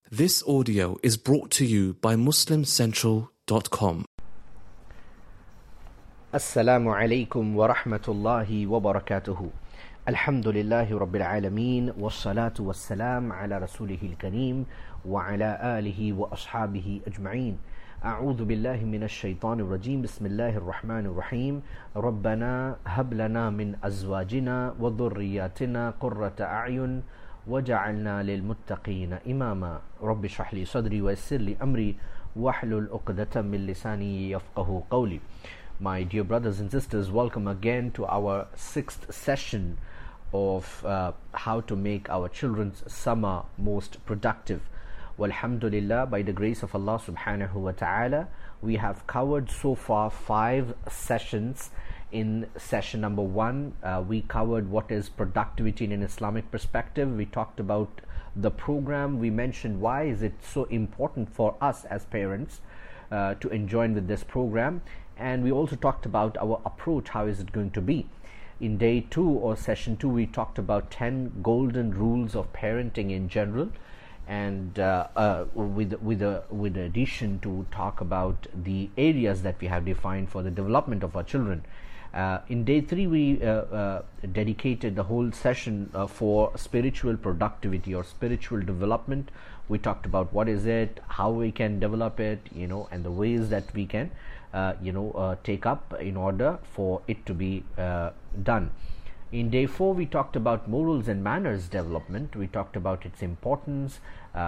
This audio is brought to you by MuslimCentral.com. Assalamu alaikum wa rahmatullahi wa barakatuhu. Alhamdulillahi rabbil alameen. Wassalatu wassalam ala rasulihil kareem wa ala alihi wa ashabihi ajma'een. أعوذ بالله من الشيطان الرجيم. بسم الله الرحمن الرحيم. ربنا هب لنا من أزواجنا وذرياتنا قرة أعين وجعلنا للمتقين إماما رب اشرح لي صدري ويسر لي أمري واحلل عقدة من لساني يفقهوا قولي. My dear brothers and sisters, welcome again to our sixth session of how to make our children's summer most productive. Alhamdulillah, by the grace of Allah subhanahu wa ta'ala, we have covered so far 5 sessions. In session number 1, we covered what is productivity in an Islamic perspective. We talked about the program. We mentioned why is it so important for us as parents to enjoin with this program. And we also talked about our approach, how is it going to be. In day 2 or session 2, we talked about 10 golden rules of parenting in general, and with addition to talk about the areas that we have defined for the development of our children. In day 3, we dedicated the whole session for spiritual productivity or spiritual development. We talked about what is it, how we can develop it, and the ways that we can take up in order for it to be done. In day 4, we talked about morals and manners development. We talked about its importance,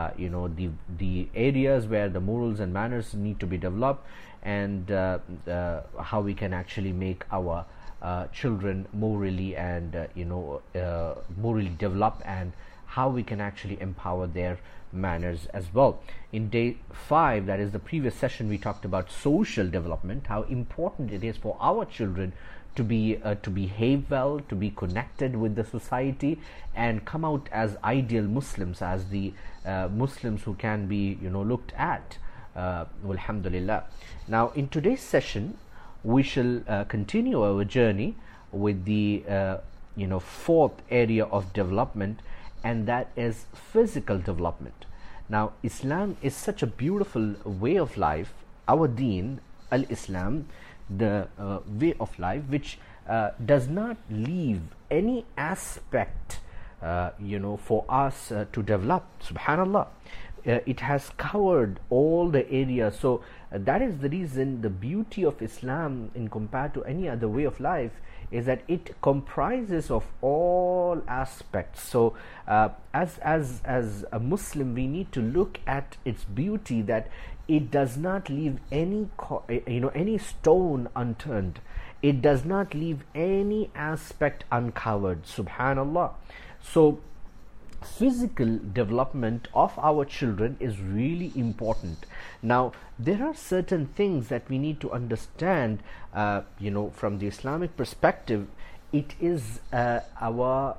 the areas where the morals and manners need to be developed, and how we can actually make our children morally and morally developed, and how we can actually empower their manners as well. In day 5, that is the previous session, we talked about social development, how important it is for our children to behave well, to be connected with the society, and come out as ideal Muslims, as the Muslims who can be looked at. Alhamdulillah. Now, in today's session, we shall continue our journey with the 4th area of development, and that is physical development. Now, Islam is such a beautiful way of life. Our deen, al-Islam, the way of life, which does not leave any aspect for us to develop. Subhanallah, it has covered all the areas. So that is the reason the beauty of Islam in compared to any other way of life is that it comprises of all aspects. So as a Muslim, we need to look at its beauty, that it does not leave any any stone unturned. It does not leave any aspect uncovered. Subhanallah. So physical development of our children is really important. Now, there are certain things that we need to understand from the Islamic perspective. It is our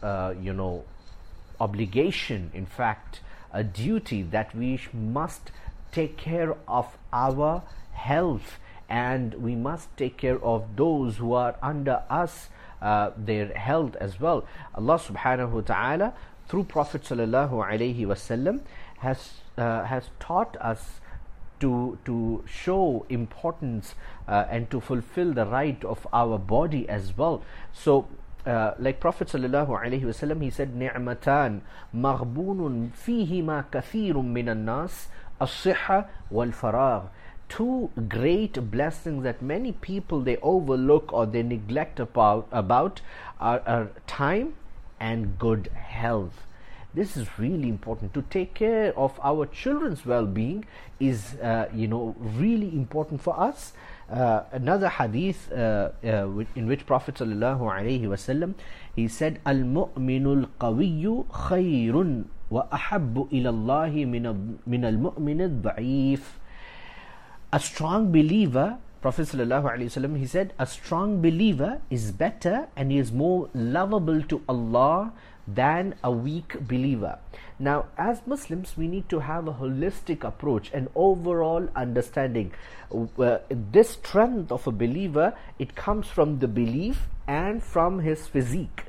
obligation, in fact a duty, that we must take care of our health, and we must take care of those who are under us, their health as well. Allah subhanahu wa ta'ala, through Prophet sallallahu alaihi wasallam, has taught us to show importance and to fulfill the right of our body as well. So like Prophet sallallahu alaihi wasallam, he said, ni'matan maghbunun fihima kathirun minan nas, as-sihha wal faragh. 2 great blessings that many people they overlook or they neglect about are time and good health. This is really important. To take care of our children's well-being is really important for us. Another hadith in which Prophet sallallahu alaihi wasallam, he said, al-mu'minul qawiyyu khayrun wa ahabbu ila Allahi min al-mu'min al-da'if. A strong believer, Prophet sallallahu alaihi wasallam, he said, a strong believer is better and is more lovable to Allah than a weak believer. Now, as Muslims, we need to have a holistic approach and overall understanding. This strength of a believer, it comes from the belief and from his physique.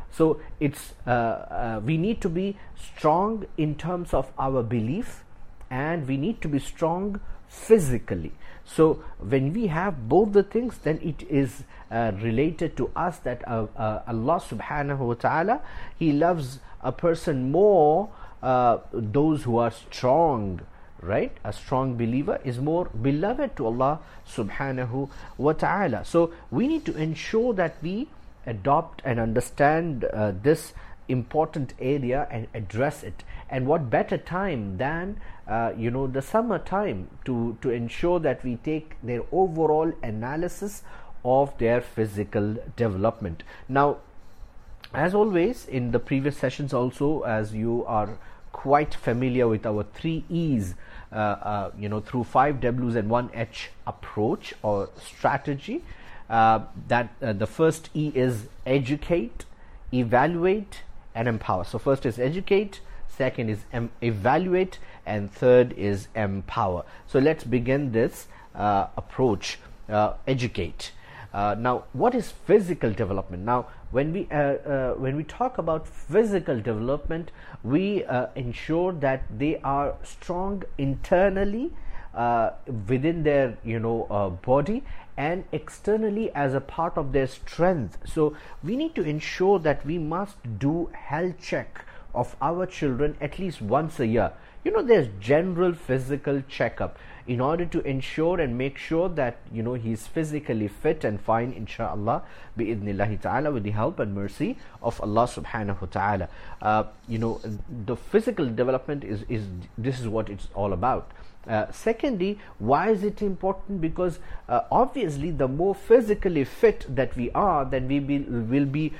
So it's we need to be strong in terms of our belief, and we need to be strong physically. So when we have both the things, then it is related to us that Allah subhanahu wa ta'ala, He loves a person more, those who are strong, right? A strong believer is more beloved to Allah subhanahu wa ta'ala. So we need to ensure that we adopt and understand this important area and address it. And what better time than the summer time to ensure that we take their overall analysis of their physical development. Now, as always in the previous sessions also, as you are quite familiar with our 3 E's, through 5 W's and 1 H approach or strategy, that the first E is educate, evaluate and empower. So first is educate, second is evaluate, and third is empower. So let's begin this approach. Educate. Now, what is physical development? Now, when we talk about physical development, we ensure that they are strong internally within their body, and externally as a part of their strength. So we need to ensure that we must do health check of our children at least once a year. There's general physical checkup in order to ensure and make sure that he's physically fit and fine, inshallah, bi'idhnillahi ta'ala, with the help and mercy of Allah subhanahu wa ta'ala. The physical development is this is what it's all about. Secondly, why is it important? Because obviously the more physically fit that we are, then we will be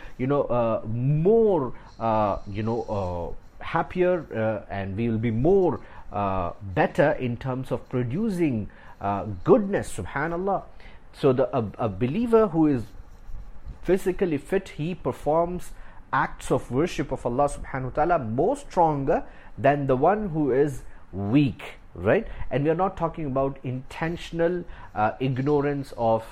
more happier, and we will be more better in terms of producing goodness, subhanallah. So a believer who is physically fit, he performs acts of worship of Allah subhanahu wa ta'ala more stronger than the one who is weak, right? And we are not talking about intentional ignorance of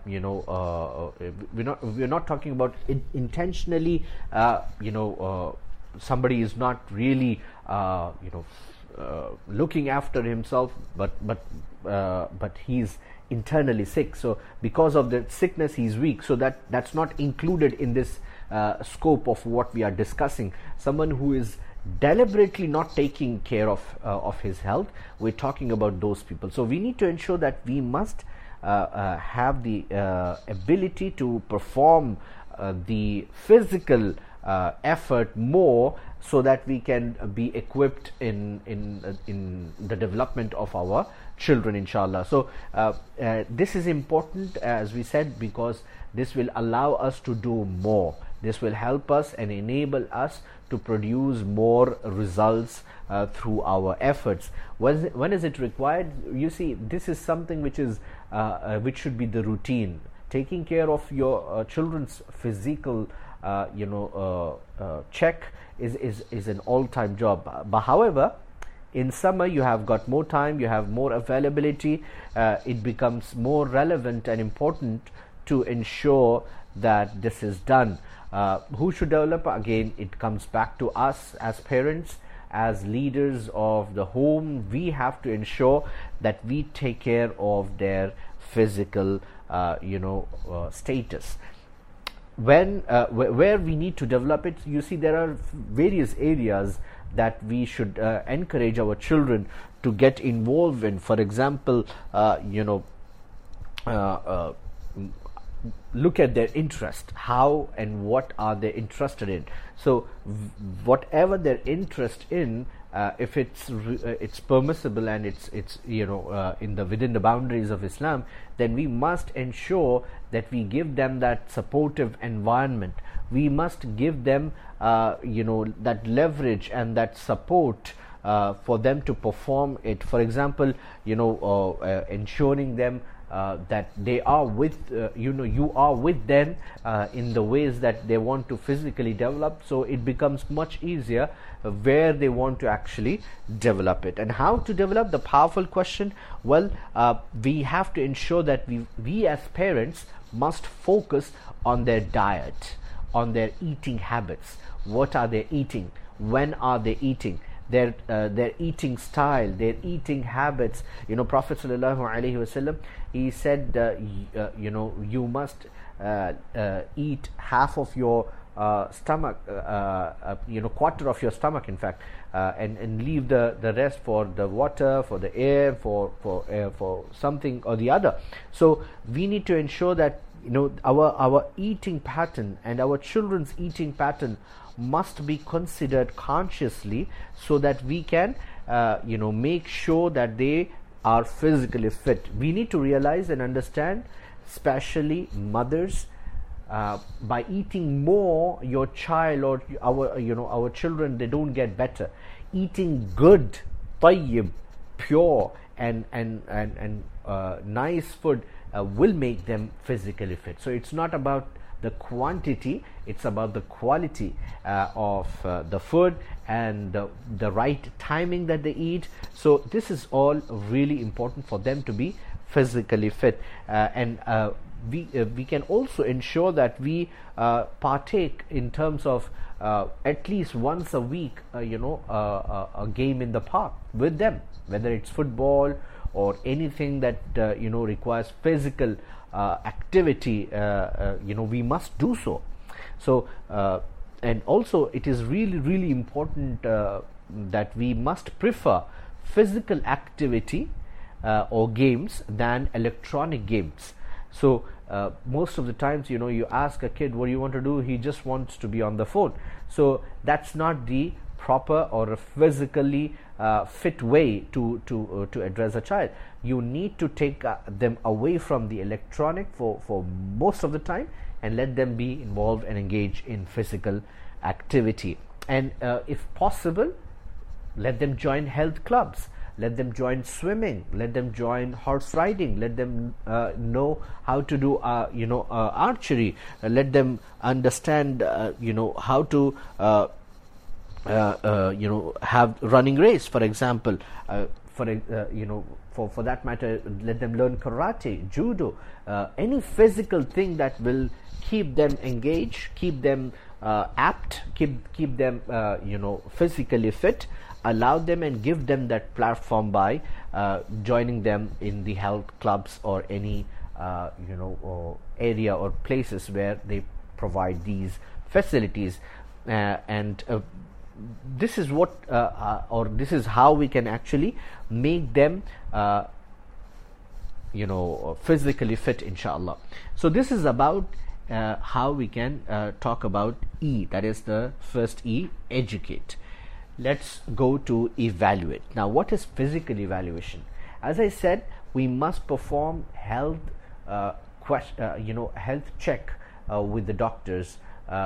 we're not talking about intentionally somebody is not really looking after himself, but he's internally sick. So because of the sickness he's weak. So that's not included in this scope of what we are discussing. Someone who is deliberately not taking care of his health, we're talking about those people. So we need to ensure that we must have the ability to perform the physical effort more, so that we can be equipped in the development of our children, inshallah. So this is important, as we said, because this will allow us to do more. This will help us and enable us to produce more results through our efforts. When is it required? You see, this is something which should be the routine. Taking care of your children's physical check is an all-time job. But however, in summer you have got more time, you have more availability, it becomes more relevant and important to ensure that this is done. Who should develop? Again, it comes back to us as parents, as leaders of the home. We have to ensure that we take care of their physical status. Where we need to develop it, you see, there are various areas that we should encourage our children to get involved in. For example, look at their interest, how and what are they interested in. So whatever their interest in, if it's permissible and it's within the boundaries of Islam, then we must ensure that we give them that supportive environment. We must give them that leverage and that support for them to perform it. For example, ensuring them that they are with you are with them in the ways that they want to physically develop, so it becomes much easier where they want to actually develop it. And how to develop? The powerful question. Well, we have to ensure that we as parents must focus on their diet, on their eating habits. What are they eating? When are they eating? Their eating style, their eating habits. Prophet sallallahu alaihi wasallam, he said, you must eat half of your stomach, quarter of your stomach, in fact, and leave the rest for the water, for the air, for something or the other. So we need to ensure that our eating pattern and our children's eating pattern must be considered consciously, so that we can make sure that they are physically fit. We need to realize and understand, especially mothers, by eating more, your child or our children, they don't get better. Eating good, tayyib, pure and nice food will make them physically fit. So it's not about the quantity, it's about the quality of the food and the right timing that they eat. So this is all really important for them to be physically fit, and we can also ensure that we partake in terms of at least once a week a game in the park with them, whether it's football or anything that requires physical activity. We must do so. So and also it is really important that we must prefer physical activity or games than electronic games. So most of the times, you ask a kid, what do you want to do? He just wants to be on the phone. So that's not the proper or a physically fit way to address a child. You need to take them away from the electronic for most of the time, and let them be involved and engage in physical activity. And if possible, let them join health clubs. Let them join swimming. Let them join horse riding. Let them know how to do, archery. Let them understand, how to, have running race, for example. For that matter, let them learn karate, judo, any physical thing that will keep them engaged, keep them apt, keep them, physically fit. Allow them and give them that platform by joining them in the health clubs or any area or places where they provide these facilities, and this is what or this is how we can actually make them physically fit, inshallah. So this is about how we can talk about E, that is the first E, educate. Let's go to evaluate. Now, what is physical evaluation? As I said, we must perform health health check with the doctors.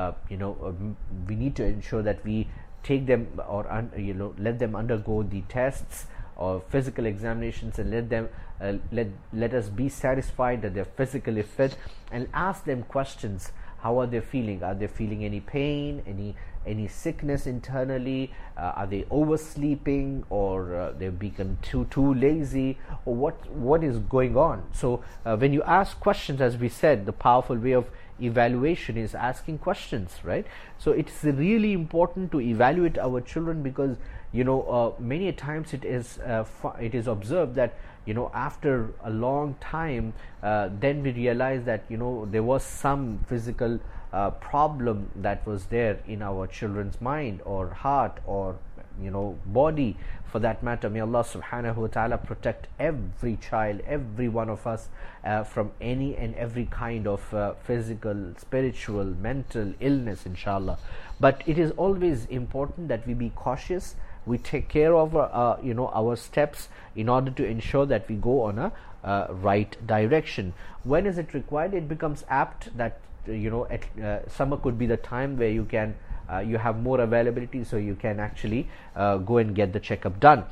We need to ensure that we take them or let them undergo the tests or physical examinations, and let them let us be satisfied that they're physically fit, and ask them questions. How are they feeling? Are they feeling any pain, any sickness internally? Are they oversleeping, or they've become too lazy, or what is going on? So when you ask questions, as we said, the powerful way of evaluation is asking questions, right? So it's really important to evaluate our children, because many times it is observed that after a long time, then we realize that there was some physical problem that was there in our children's mind or heart or body, for that matter. May Allah subhanahu wa ta'ala protect every child, every one of us, from any and every kind of physical, spiritual, mental illness, inshallah. But it is always important that we be cautious, we take care of our steps in order to ensure that we go on a right direction. When is it required? It becomes apt that summer could be the time where you can you have more availability, so you can actually go and get the checkup done.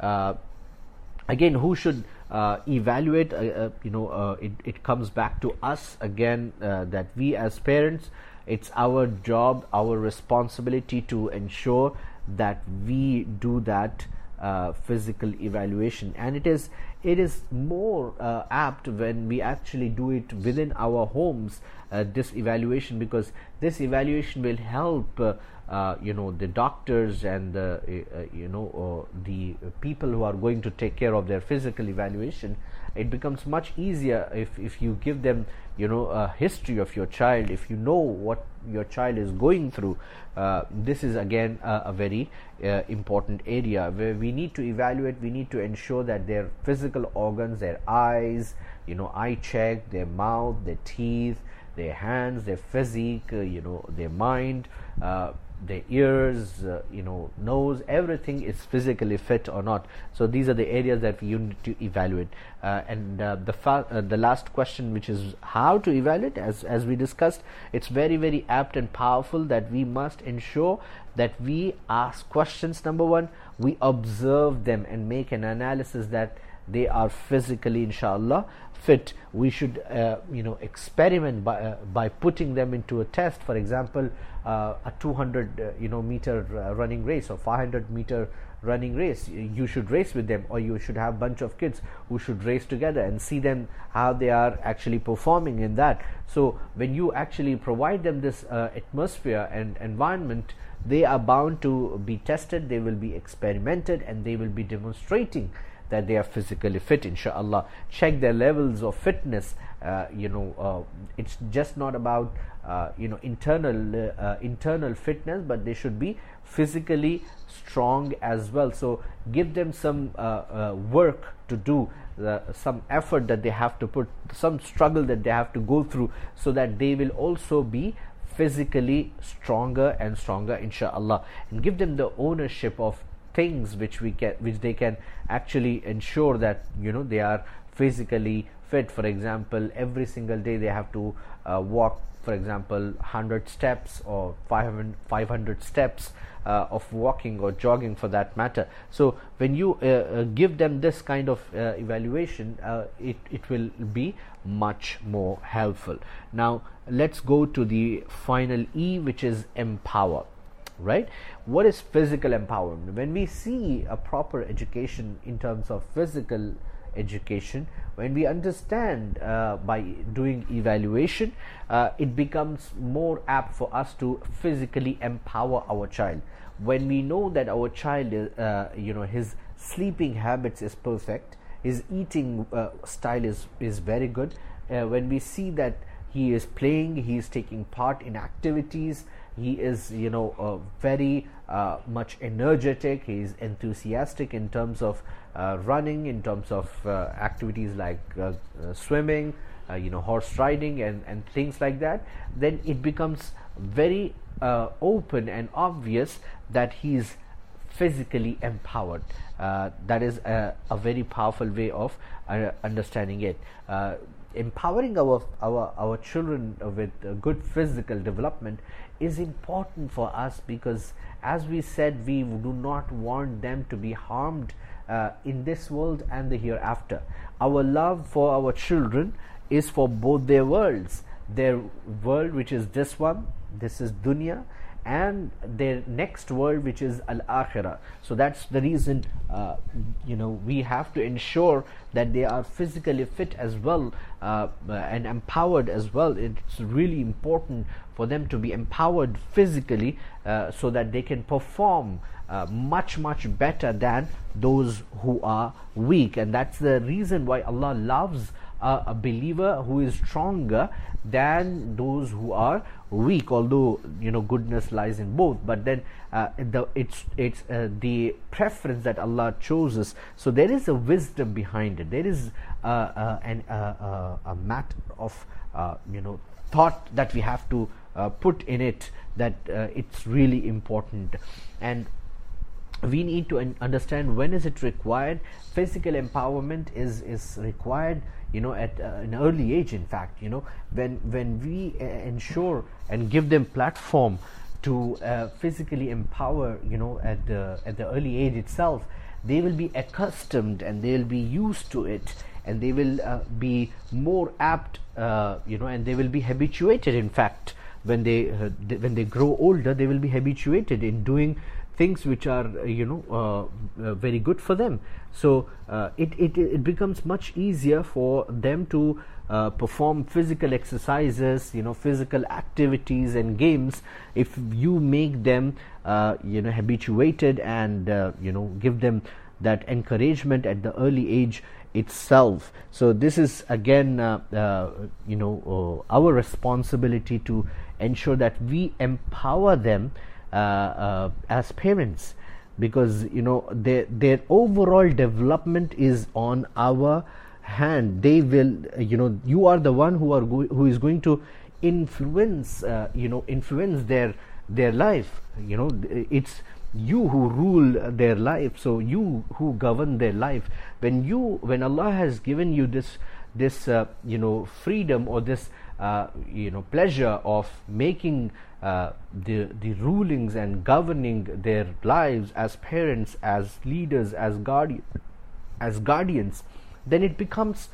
Again, who should evaluate? It comes back to us again, that we as parents, it's our job, our responsibility to ensure that we do that physical evaluation, and it is more apt when we actually do it within our homes, this evaluation, because this evaluation will help the doctors and the the people who are going to take care of their physical evaluation. It becomes much easier if you give them a history of your child, if you know what your child is going through. This is again a very important area where we need to evaluate. We need to ensure that their physical organs, their eyes, eye check, their mouth, their teeth, their hands, their physique, their mind, their ears, nose, everything is physically fit or not. So these are the areas that you need to evaluate. The last question, which is how to evaluate, as we discussed, it's very, very apt and powerful that we must ensure that we ask questions. Number one, we observe them and make an analysis that they are physically, inshallah, fit. We should experiment by putting them into a test. For example, a 200 meter running race or 500 meter running race. You should race with them, or you should have a bunch of kids who should race together and see them how they are actually performing in that. So when you actually provide them this atmosphere and environment, they are bound to be tested, they will be experimented, and they will be demonstrating that they are physically fit, inshaAllah. Check their levels of fitness. It's just not about internal fitness, but they should be physically strong as well. So give them some work to do, some effort that they have to put, some struggle that they have to go through, so that they will also be physically stronger and stronger, inshaAllah. And give them the ownership of things which they can actually ensure that they are physically fit. For example, every single day they have to walk, for example, 100 steps or 500 steps of walking or jogging, for that matter. So when you give them this kind of evaluation, it will be much more helpful. Now let's go to the final E, which is empower. Right? What is physical empowerment? When we see a proper education in terms of physical education, when we understand by doing evaluation, it becomes more apt for us to physically empower our child. When we know that our child is, his sleeping habits is perfect, his eating style is very good, when we see that he is playing, he is taking part in activities, he is very much energetic, he is enthusiastic in terms of running, in terms of activities like swimming, horse riding and things like that, then it becomes very open and obvious that he is physically empowered. That is a very powerful way of understanding it. Empowering our children with good physical development is important for us, because as we said, we do not want them to be harmed in this world and the hereafter. Our love for our children is for both their worlds, their world, which is this one, this is dunya, and their next world, which is al-akhirah. So that's the reason we have to ensure that they are physically fit as well, and empowered as well. It's really important for them to be empowered physically, so that they can perform much better than those who are weak. And that's the reason why Allah loves a believer who is stronger than those who are weak, although goodness lies in both, but then it's the preference that Allah chooses. So there is a wisdom behind it. There is a matter of thought that we have to put in it, that it's really important, and we need to understand when is it required. Physical empowerment is required at an early age. In fact, when we ensure and give them platform to physically empower, at the early age itself, they will be accustomed and they will be used to it, and they will be more apt, and they will be habituated. In fact, when they grow older, they will be habituated in doing things which are very good for them. So it becomes much easier for them to perform physical exercises, physical activities and games, if you make them habituated and give them that encouragement at the early age itself. So this is again our responsibility to ensure that we empower them as parents, because their overall development is on our hand. They will, you are the one who is going to influence their life. It's you who rule their life, so you who govern their life. When Allah has given you this freedom, or this pleasure of making the rulings and governing their lives as parents, as leaders, as guardians, then it becomes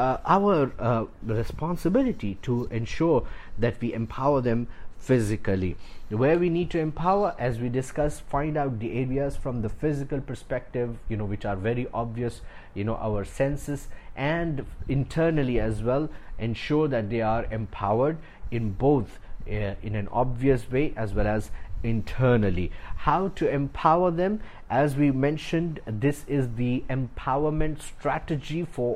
our responsibility to ensure that we empower them physically. Where we need to empower, as we discussed, find out the areas from the physical perspective, which are very obvious, our senses, and internally as well, ensure that they are empowered in both in an obvious way as well as internally. How to empower them? As we mentioned, this is the empowerment strategy for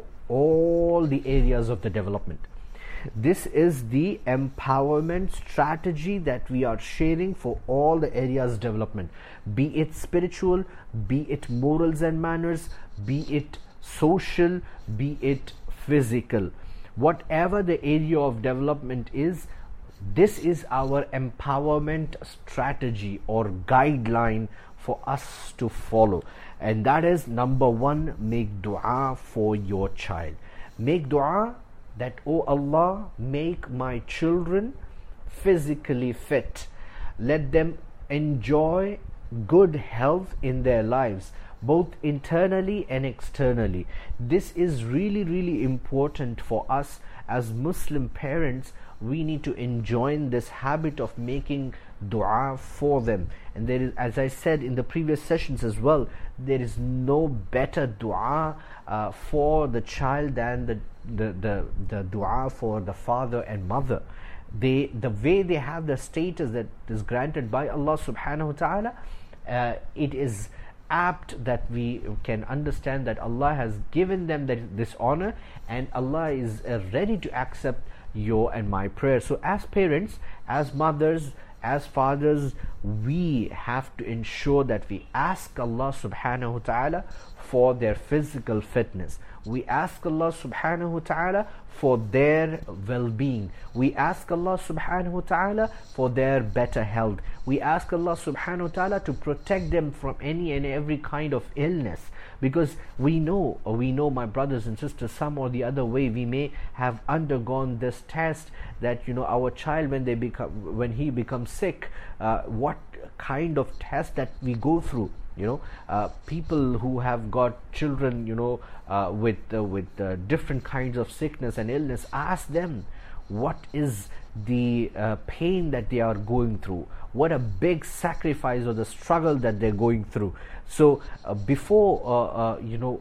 all the areas of the development. This is the empowerment strategy that we are sharing for all the areas development, be it spiritual, be it morals and manners, be it social, be it physical. Whatever the area of development is, this is our empowerment strategy or guideline for us to follow. And that is, number one, make dua for your child. Make dua that, oh Allah, make my children physically fit. Let them enjoy good health in their lives, both internally and externally. This is really, really important for us as Muslim parents. We need to enjoin this habit of making dua for them. And there is, as I said in the previous sessions as well, there is no better dua for the child than the dua for the father and mother. The way they have the status that is granted by Allah subhanahu wa ta'ala, it is apt that we can understand that Allah has given them this honor, and Allah is ready to accept your and my prayer. So as parents, as mothers, as fathers, we have to ensure that we ask Allah subhanahu wa ta'ala for their physical fitness. We ask Allah subhanahu wa ta'ala for their well-being. We ask Allah subhanahu wa ta'ala for their better health. We ask Allah subhanahu wa ta'ala to protect them from any and every kind of illness, because we know, my brothers and sisters, some or the other way we may have undergone this test that our child, when he becomes sick, what kind of test that we go through. People who have got children with different kinds of sickness and illness, ask them what is the pain that they are going through, what a big sacrifice or the struggle that they're going through. So before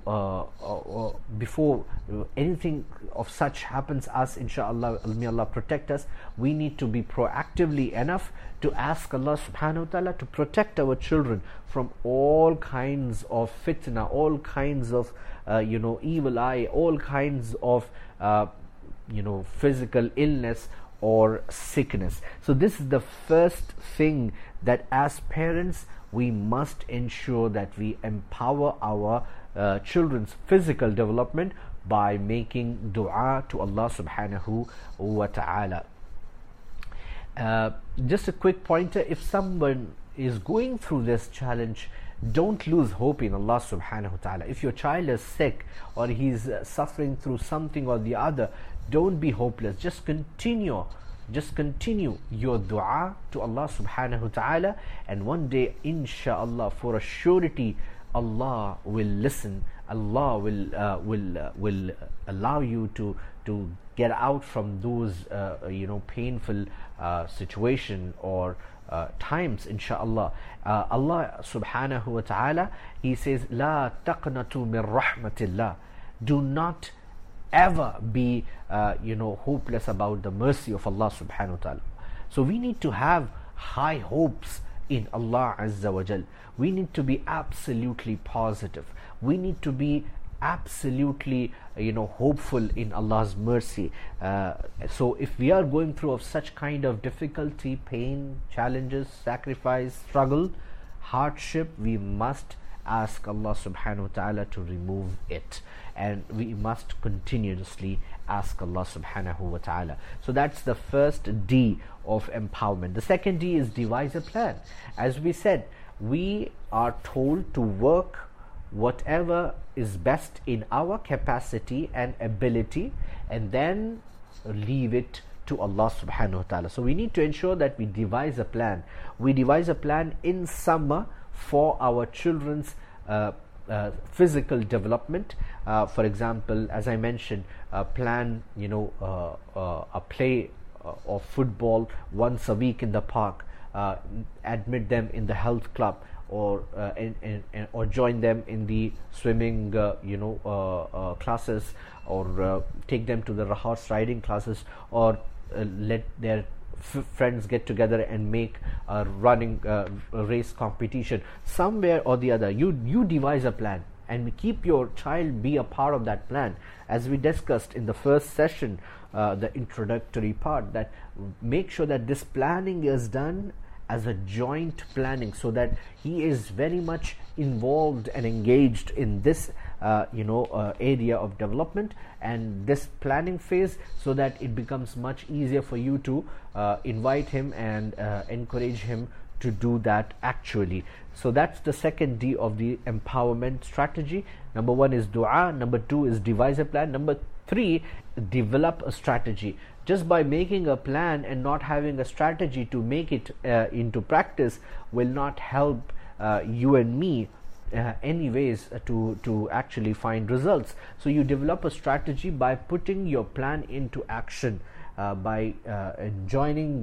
anything of such happens us, inshallah, may Allah protect us, we need to be proactively enough to ask Allah subhanahu wa ta'ala to protect our children from all kinds of fitna, all kinds of evil eye, all kinds of physical illness or sickness. So this is the first thing, that as parents we must ensure that we empower our children's physical development by making dua to Allah subhanahu wa ta'ala. Just a quick pointer: if someone is going through this challenge, don't lose hope in Allah subhanahu wa ta'ala. If your child is sick or he's suffering through something or the other, don't be hopeless. Just continue your dua to Allah subhanahu wa ta'ala, and one day, inshallah, for a surety, Allah will listen. Allah will allow you to get out from those painful situation or times, inshallah. Allah subhanahu wa ta'ala, He says, La taqnatu min rahmatillah. Do not ever be hopeless about the mercy of Allah subhanahu wa ta'ala. So we need to have high hopes in Allah Azza wa Jal. We need to be absolutely positive. We need to be absolutely hopeful in Allah's mercy. So if we are going through of such kind of difficulty, pain, challenges, sacrifice, struggle, hardship, we must ask Allah subhanahu wa ta'ala to remove it, and we must continuously ask Allah subhanahu wa ta'ala. So that's the first D of empowerment. The second D is devise a plan. As we said, we are told to work whatever is best in our capacity and ability, and then leave it to Allah subhanahu wa ta'ala. So we need to ensure that we devise a plan. We devise a plan in summer for our children's physical development. For example, as I mentioned, plan a play of football once a week in the park, admit them in the health club, or join them in the swimming classes, or take them to the horse riding classes, or let their friends get together and make a running race competition somewhere or the other. You devise a plan and keep your child be a part of that plan. As we discussed in the first session, the introductory part, that make sure that this planning is done as a joint planning, so that he is very much involved and engaged in this area of development and this planning phase, so that it becomes much easier for you to invite him and encourage him to do that actually. So that's the second D of the empowerment strategy. Number one is dua, number two is devise a plan, number three, develop a strategy. Just by making a plan and not having a strategy to make it into practice will not help you and me anyways to actually find results. So you develop a strategy by putting your plan into action, by joining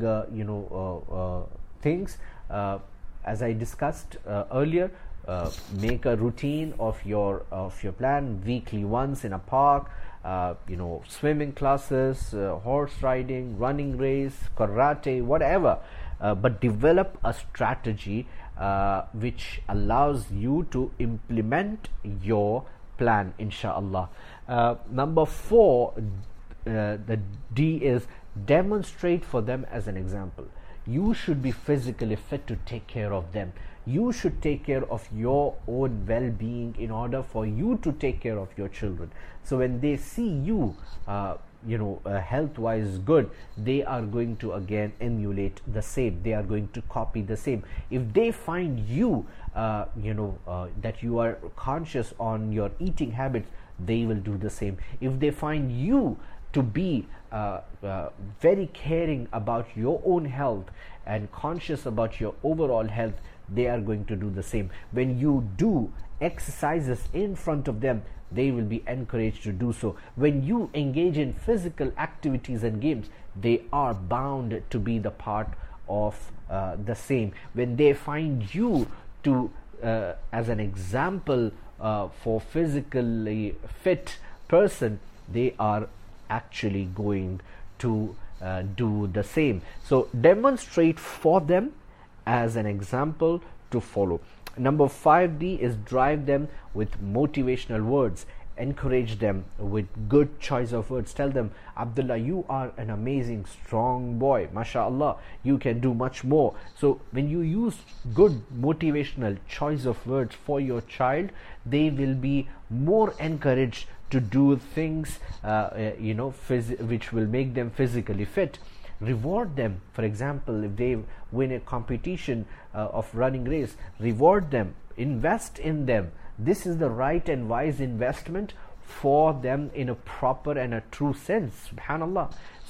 things, as I discussed earlier. Make a routine of your plan, weekly once in a park, swimming classes, horse riding, running race, karate, whatever, but develop a strategy which allows you to implement your plan, inshallah. Number four, the D is demonstrate for them as an example. You should be physically fit to take care of them. You should take care of your own well-being in order for you to take care of your children. So when they see you health-wise good, they are going to again emulate the same. They are going to copy the same. If they find you that you are conscious on your eating habits, they will do the same. If they find you to be very caring about your own health and conscious about your overall health, they are going to do the same. When you do exercises in front of them, they will be encouraged to do so. When you engage in physical activities and games, they are bound to be the part of the same. When they find you to as an example for physically fit person, they are actually going to do the same. So demonstrate for them as an example to follow. Number 5D is drive them with motivational words. Encourage them with good choice of words. Tell them, Abdullah, you are an amazing, strong boy. MashaAllah, you can do much more. So when you use good motivational choice of words for your child, they will be more encouraged to do things which will make them physically fit. Reward them. For example, if they win a competition of running race, reward them, invest in them. This is the right and wise investment for them in a proper and a true sense. Subhanallah.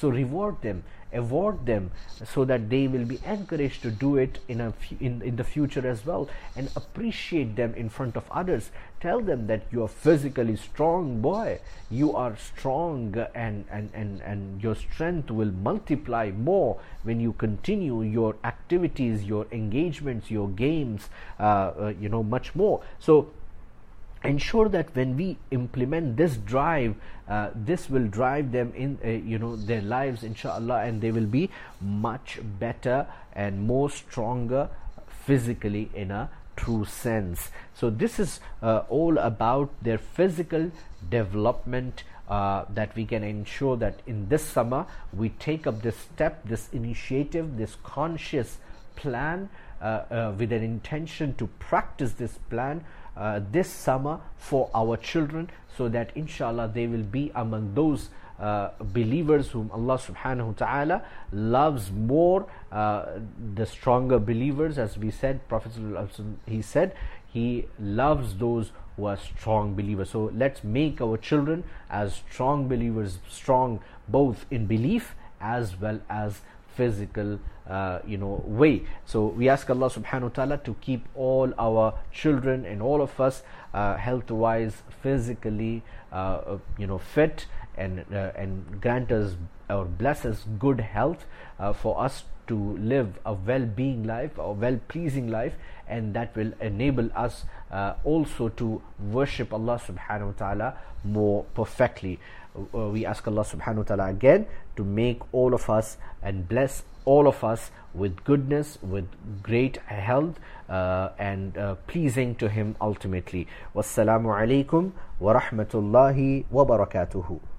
So reward them, award them, so that they will be encouraged to do it in the future as well, and appreciate them in front of others. Tell them that you are physically strong, boy, you are strong, and your strength will multiply more when you continue your activities, your engagements, your games, much more. So ensure that when we implement this drive, this will drive them in their lives, inshallah, and they will be much better and more stronger physically in a true sense. So this is all about their physical development, that we can ensure that in this summer we take up this step, this initiative, this conscious plan, with an intention to practice this plan this summer for our children, so that inshallah they will be among those believers whom Allah subhanahu wa ta'ala loves more, the stronger believers. As we said, Prophet he said he loves those who are strong believers. So let's make our children as strong believers, strong both in belief as well as physical way. So we ask Allah subhanahu wa ta'ala to keep all our children and all of us health wise, physically fit, and grant us or bless us good health for us to live a well-being life, a well-pleasing life, and that will enable us also to worship Allah subhanahu wa ta'ala more perfectly. We ask Allah subhanahu wa ta'ala again to make all of us and bless all of us with goodness, with great health, and pleasing to Him ultimately. Wassalamu alaikum wa rahmatullahi wa barakatuhu.